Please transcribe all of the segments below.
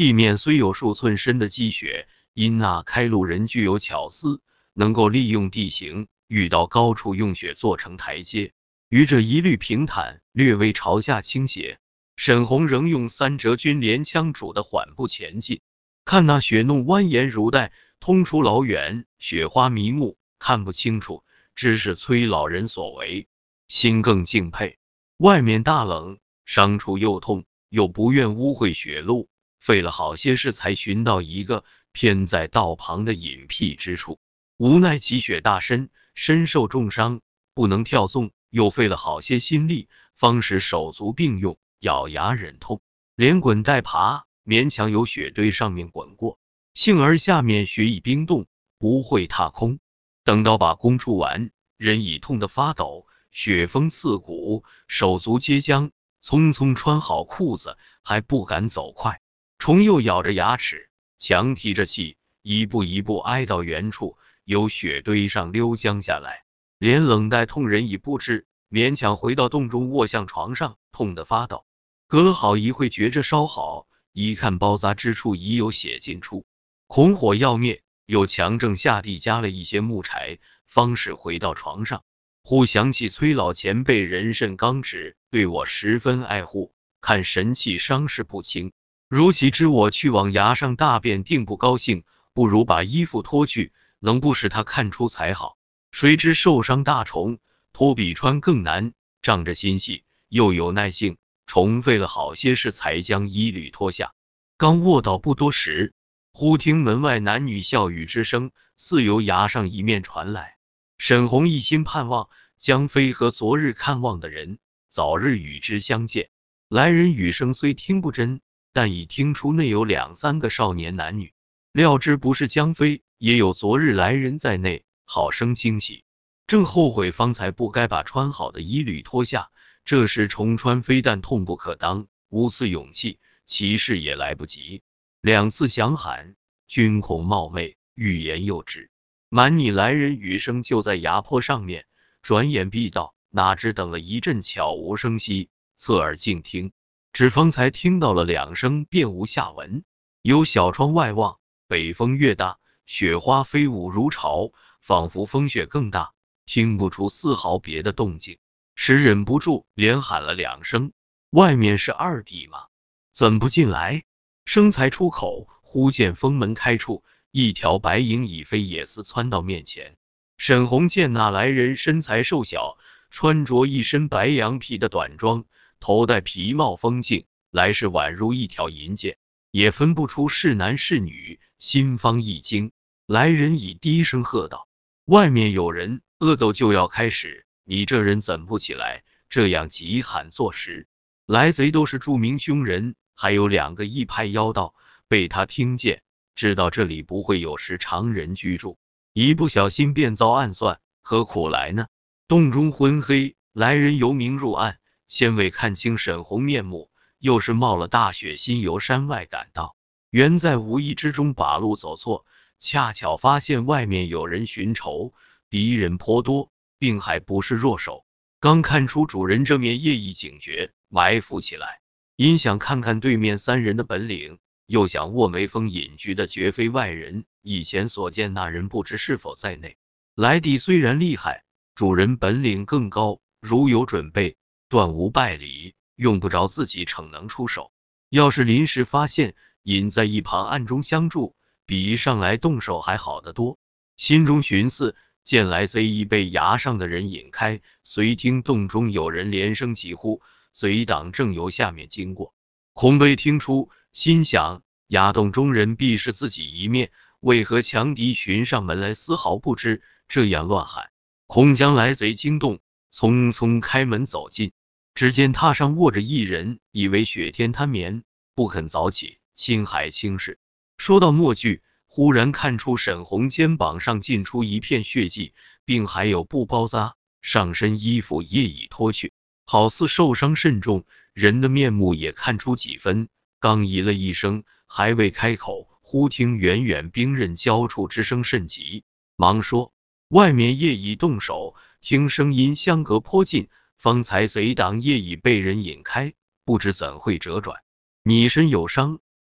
地面虽有数寸深的积雪，因那开路人具有巧思，能够利用地形，遇到高处用雪做成台阶，于这一律平坦，略微朝下倾斜。沈宏仍用三折军连枪拄得缓步前进，看那雪弄蜿蜒如带，通出老远，雪花迷目，看不清楚，知是崔老人所为，心更敬佩。外面大冷，伤处又痛，又不愿污秽雪路，费了好些事才寻到一个偏在道旁的隐僻之处，无奈积雪大深，身受重伤，不能跳纵，又费了好些心力，方使手足并用，咬牙忍痛，连滚带爬，勉强由雪堆上面滚过。幸而下面雪已冰冻，不会踏空。等到把工处完，人已痛得发抖，雪风刺骨，手足皆僵，匆匆穿好裤子，还不敢走快。虫又咬着牙齿，强提着气，一步一步挨到原处，由雪堆上溜将下来，连冷带痛人已不知，勉强回到洞中卧向床上，痛得发抖。隔了好一会觉着稍好，一看包扎之处已有血浸出，恐火要灭，又强正下地加了一些木柴，方使回到床上。忽想起崔老前辈人甚刚直，对我十分爱护，看神气伤势不轻，如其知我去往崖上大便，定不高兴，不如把衣服脱去，能不使他看出才好。谁知受伤大虫，脱比穿更难，仗着心细，又有耐性，虫费了好些事才将衣履脱下。刚卧倒不多时，忽听门外男女笑语之声，似由崖上一面传来。沈宏一心盼望江飞和昨日看望的人早日与之相见。来人语声虽听不真，但已听出内有两三个少年男女，料知不是江飞，也有昨日来人在内，好生惊喜。正后悔方才不该把穿好的衣履脱下，这时重穿非但痛不可当，无此勇气，其事也来不及。两次响喊，均恐冒昧，欲言又止。满你来人语声就在崖坡上面，转眼必到，哪知等了一阵悄无声息，侧耳静听，只方才听到了两声，便无下文。由小窗外望，北风越大，雪花飞舞如潮，仿佛风雪更大，听不出丝毫别的动静，使忍不住连喊了两声：外面是二弟吗？怎不进来？声才出口，忽见封门开处，一条白影已飞也似窜到面前。沈宏见那来人身材瘦小，穿着一身白羊皮的短装，头戴皮帽风镜，来势宛如一条银箭，也分不出是男是女，心方一惊。来人已低声喝道：外面有人，恶斗就要开始，你这人怎不起来？这样急喊作时，来贼都是著名凶人，还有两个一派妖道，被他听见，知道这里不会有时常人居住，一不小心便遭暗算，何苦来呢？洞中昏黑，来人由明入暗，先未看清沈宏面目，又是冒了大雪新由山外赶到，原在无意之中把路走错，恰巧发现外面有人寻仇，敌人颇多，并还不是弱手。刚看出主人这面业已警觉，埋伏起来，因想看看对面三人的本领，又想卧眉峰隐居的绝非外人，以前所见那人不知是否在内。来弟虽然厉害，主人本领更高，如有准备，断无败理，用不着自己逞能出手。要是临时发现，隐在一旁暗中相助，比上来动手还好得多。心中寻思，见来贼已被崖上的人引开，随听洞中有人连声疾呼，贼党正由下面经过，恐被听出，心想崖洞中人必是自己一面，为何强敌寻上门来丝毫不知，这样乱喊，恐将来贼惊动，匆匆开门走进，只见榻上卧着一人，以为雪天贪眠，不肯早起，心还轻视。说到末句，忽然看出沈宏肩膀上浸出一片血迹，并还有布包扎，上身衣服也已脱去，好似受伤甚重，人的面目也看出几分。刚咦了一声，还未开口，忽听远远兵刃交触之声甚急，忙说：外面夜已动手，听声音相隔颇近，方才贼党夜已被人引开，不知怎会折转。你身有伤，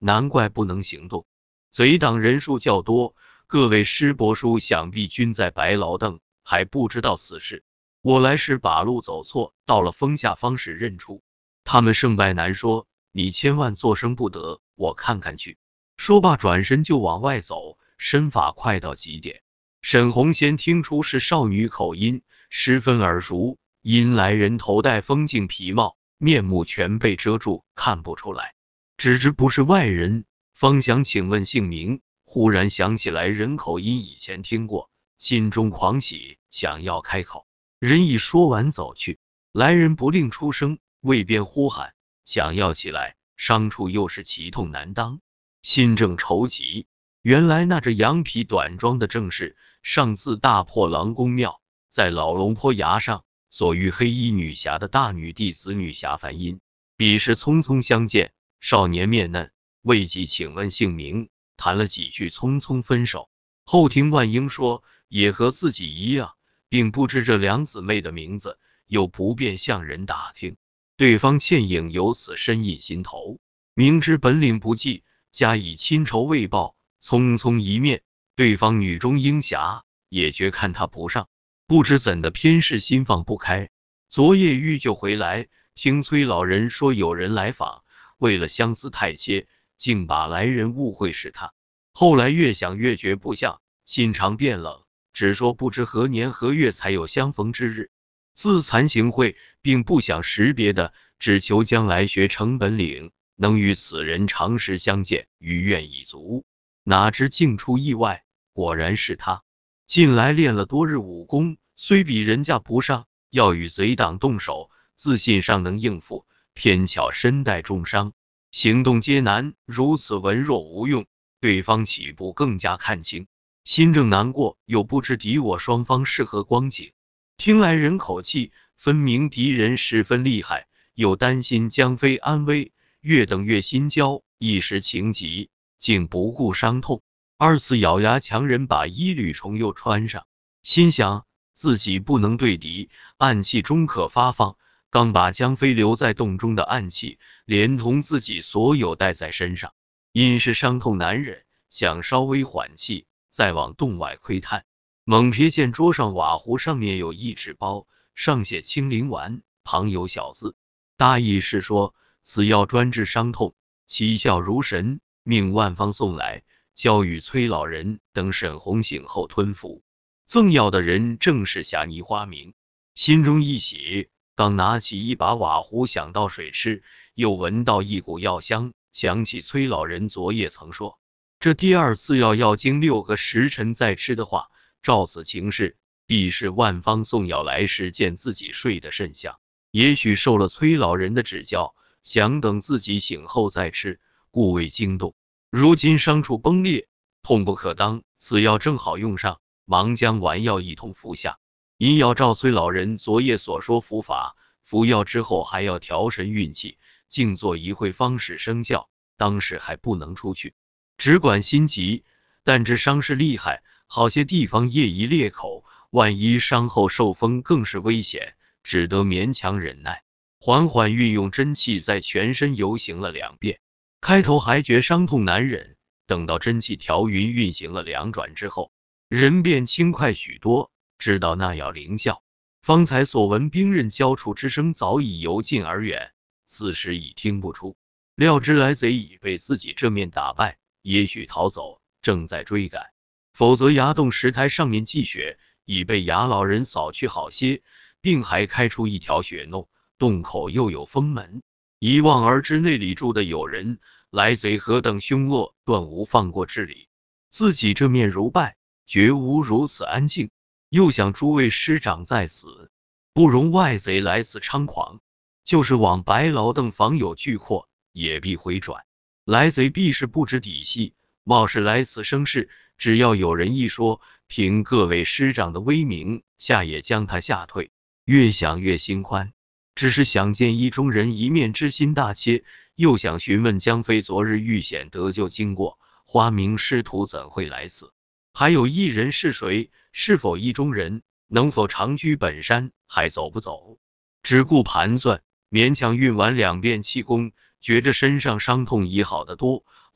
难怪不能行动。贼党人数较多，各位师伯叔想必均在白劳邓，还不知道此事。我来时把路走错，到了峰下方时认出。他们胜败难说，你千万作声不得，我看看去。说罢转身就往外走，身法快到极点。沈红贤听出是少女口音，十分耳熟，因来人头戴风镜皮帽，面目全被遮住，看不出来。只知不是外人，方想请问姓名，忽然想起来人口音以前听过，心中狂喜，想要开口。人已说完走去，来人不令出声，未便呼喊，想要起来，伤处又是奇痛难当，心正愁急。原来那着羊皮短装的正是上次大破狼公庙，在老龙坡崖上所遇黑衣女侠的大女弟子女侠梵音。彼时匆匆相见，少年面嫩，未及请问姓名，谈了几句匆匆分手。后听万英说也和自己一样，并不知这两姊妹的名字，又不便向人打听，对方倩影由此深印心头。明知本领不济，加以亲仇未报，匆匆一面，对方女中英侠也觉看他不上，不知怎的偏是心放不开。昨夜欲就回来，听崔老人说有人来访，为了相思太切，竟把来人误会是他。后来越想越觉不像，心肠变冷，只说不知何年何月才有相逢之日。自惭形秽，并不想识别的，只求将来学成本领，能与此人长时相见，余愿已足。哪知竟出意外，果然是他。近来练了多日武功，虽比人家不上，要与贼党动手，自信尚能应付，偏巧身带重伤，行动艰难，如此文弱无用，对方起步更加看清，心正难过，又不知敌我双方是何光景。听来人口气，分明敌人十分厉害，又担心江妃安危，越等越心焦，一时情急，竟不顾伤痛，二次咬牙强忍把衣履重又穿上，心想自己不能对敌，暗器终可发放，刚把江妃留在洞中的暗器连同自己所有带在身上，因是伤痛难忍，想稍微缓气，再往洞外窥探，猛瞥见桌上瓦壶上面有一纸包，上写清灵丸，旁有小字，大意是说此药专治伤痛，奇效如神，命万方送来，交与崔老人等沈红醒后吞服。赠药的人正是霞泥花明，心中一喜，刚拿起一把瓦壶想倒水吃，又闻到一股药香，想起崔老人昨夜曾说，这第二次要经6个时辰再吃的话，照此情势，必是万方送药来时见自己睡得甚香，也许受了崔老人的指教，想等自己醒后再吃，故未惊动。如今伤处崩裂，痛不可当，此药正好用上，忙将丸药一同服下。因要照崔老人昨夜所说服法，服药之后还要调神运气，静坐一会方使生效，当时还不能出去，只管心急，但这伤势厉害，好些地方业已裂口，万一伤后受风更是危险，只得勉强忍耐，缓缓运用真气在全身游行了2遍。开头还觉伤痛难忍，等到真气调匀运行了2转之后，人便轻快许多，知道那药灵效。方才所闻兵刃交触之声早已由近而远，此时已听不出，料知来贼已被自己这面打败，也许逃走，正在追赶，否则崖洞石台上面积雪已被崖老人扫去好些，并还开出一条雪洞，洞口又有封门，一望而知内里住的有人，来贼何等凶恶，断无放过之理。自己这面如败，绝无如此安静，又想诸位师长在此，不容外贼来此猖狂，就是往白劳邓访友巨阔，也必回转。来贼必是不知底细，冒是来此生事，只要有人一说，凭各位师长的威名，下也将他吓退。越想越心宽，只是想见一中人一面之心大切，又想询问江妃昨日遇险得救经过，花名师徒怎会来此，还有一人是谁，是否意中人，能否长居本山，还走不走。只顾盘算，勉强运完2遍气功，觉着身上伤痛已好得多，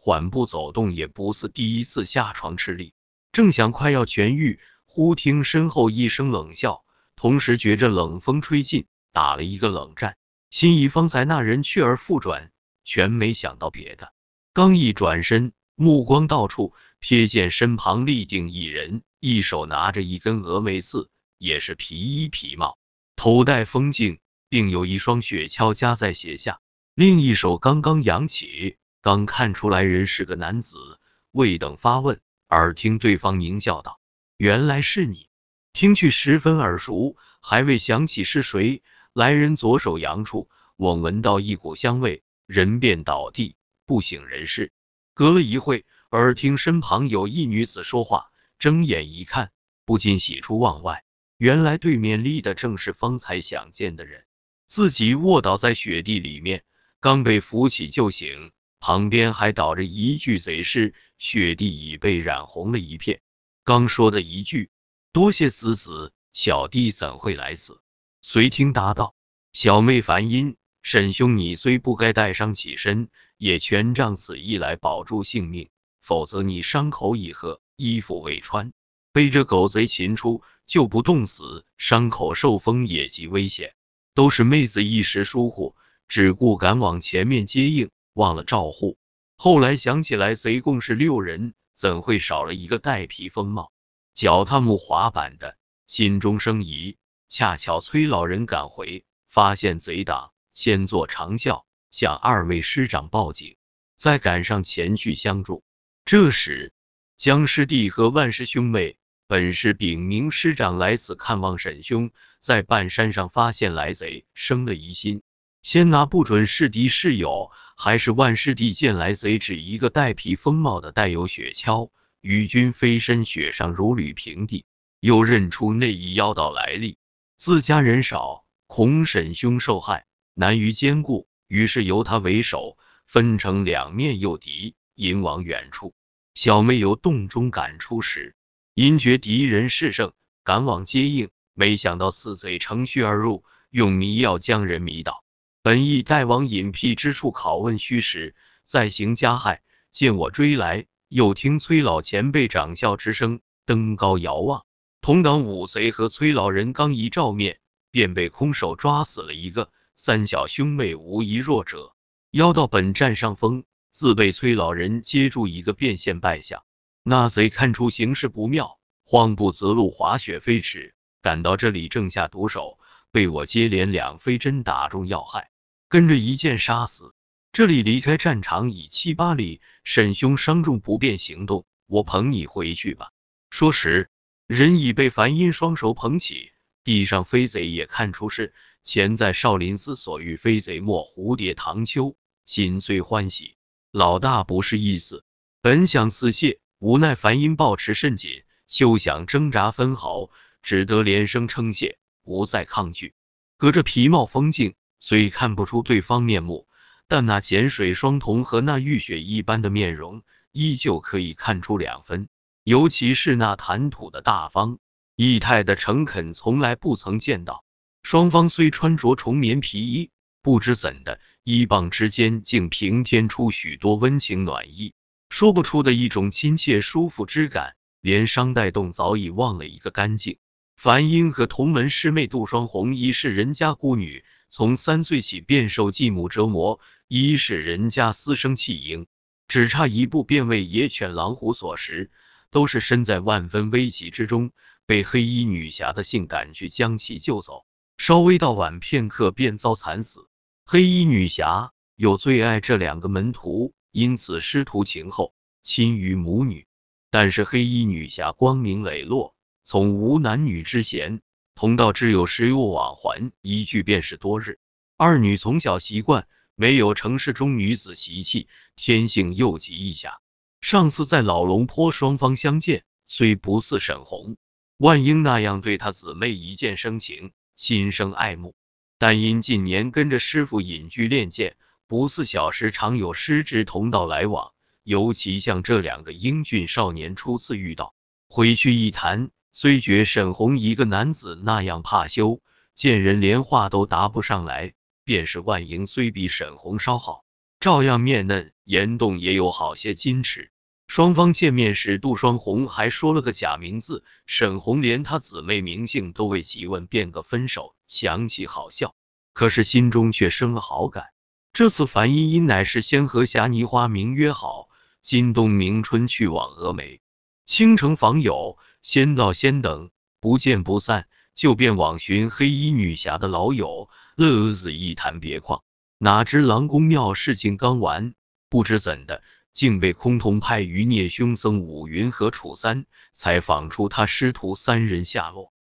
缓步走动，也不似第一次下床吃力。正想快要痊愈，忽听身后一声冷笑，同时觉着冷风吹进，打了一个冷战，心以方才那人去而复转，全没想到别的。刚一转身，目光到处，瞥见身旁立定一人，一手拿着一根峨眉刺，也是皮衣皮帽，头戴风镜，并有一双雪橇夹在鞋下，另一手刚刚扬起，刚看出来人是个男子，未等发问，耳听对方狞笑道：“原来是你。”听去十分耳熟，还未想起是谁，来人左手扬出，我闻到一股香味，人便倒地，不省人事。隔了一会，耳听身旁有一女子说话，睁眼一看，不禁喜出望外，原来对面立的正是方才想见的人。自己卧倒在雪地里面，刚被扶起就醒，旁边还倒着一具贼尸，雪地已被染红了一片。刚说的一句多谢子子，小弟怎会来此？随听答道：“小妹烦因，沈兄你虽不该带伤起身，也全仗此意来保住性命，否则你伤口已合，衣服未穿，被这狗贼擒出，就不冻死，伤口受风也极危险。都是妹子一时疏忽，只顾赶往前面接应，忘了照护。后来想起来，贼共是6人，怎会少了一个带皮风帽、脚踏木滑板的？心中生疑。恰巧崔老人赶回，发现贼党，先作长啸，向2位师长报警，再赶上前去相助。这时江师弟和万师兄妹本是禀明师长来此看望沈兄，在半山上发现来贼，生了疑心，先拿不准是敌是友，还是万师弟见来贼只一个带皮风帽的带有雪橇，与君飞身雪上如履平地，又认出那一妖道来历，自家人少，恐沈兄受害，难于兼顾，于是由他为首，分成2面诱敌，引往远处。小妹由洞中赶出时，因觉敌人势盛，赶往接应，没想到四贼乘虚而入，用迷药将人迷倒。本意带往隐僻之处拷问虚实，再行加害。见我追来，又听崔老前辈长啸之声，登高遥望，同党5贼和崔老人刚一照面，便被空手抓死了一个。3小兄妹无一弱者，妖道本占上风，自被崔老人接住一个变现败相。那贼看出形势不妙，慌不择路，滑雪飞驰，赶到这里正下毒手，被我接连2飞针打中要害，跟着一剑杀死。这里离开战场已7、8里，沈兄伤重不便行动，我捧你回去吧。说时，人已被樊音双手捧起，地上飞贼也看出是前在少林寺所遇飞贼莫蝴蝶唐秋，心虽欢喜，老大不是意思，本想辞谢，无奈樊音抱持甚紧，休想挣扎分毫，只得连声称谢，不再抗拒。隔着皮帽风镜，虽看不出对方面目，但那碱水双瞳和那玉雪一般的面容，依旧可以看出2分。尤其是那谈吐的大方，仪态的诚恳，从来不曾见到。双方虽穿着重棉皮衣，不知怎的，衣傍之间竟平添出许多温情暖意，说不出的一种亲切舒服之感，连伤带动早已忘了一个干净。樊英和同门师妹杜双红一是人家孤女，从3岁起便受继母折磨，一是人家私生弃婴，只差一步便为野犬狼虎所食，都是身在万分危急之中，被黑衣女侠的性赶去将其救走，稍微到晚片刻便遭惨死。黑衣女侠又最爱这2个门徒，因此师徒情厚，亲于母女。但是黑衣女侠光明磊落，从无男女之嫌，同道只有时有往还，一聚便是多日。2女从小习惯，没有城市中女子习气，天性又极易侠。上次在老龙坡双方相见，虽不似沈红、万英那样对他姊妹一见生情，心生爱慕，但因近年跟着师傅隐居练剑，不似小时常有师侄同道来往，尤其像这2个英俊少年初次遇到，回去一谈，虽觉沈红一个男子那样怕羞，见人连话都答不上来，便是万英虽比沈红稍好， 照样面嫩，严栋也有好些矜持。双方见面时，杜双红还说了个假名字，沈红连她姊妹名姓都为急问变个分手，想起好笑，可是心中却生了好感。这次樊依依乃是先和霞泥花明约好，今冬明春去往峨眉，倾城访友，先到先等，不见不散，就便往寻黑衣女侠的老友，乐子一谈别况。哪知郎公庙事情刚完，不知怎的，竟被崆峒派余孽凶僧武云和楚三采访出他师徒3人下落。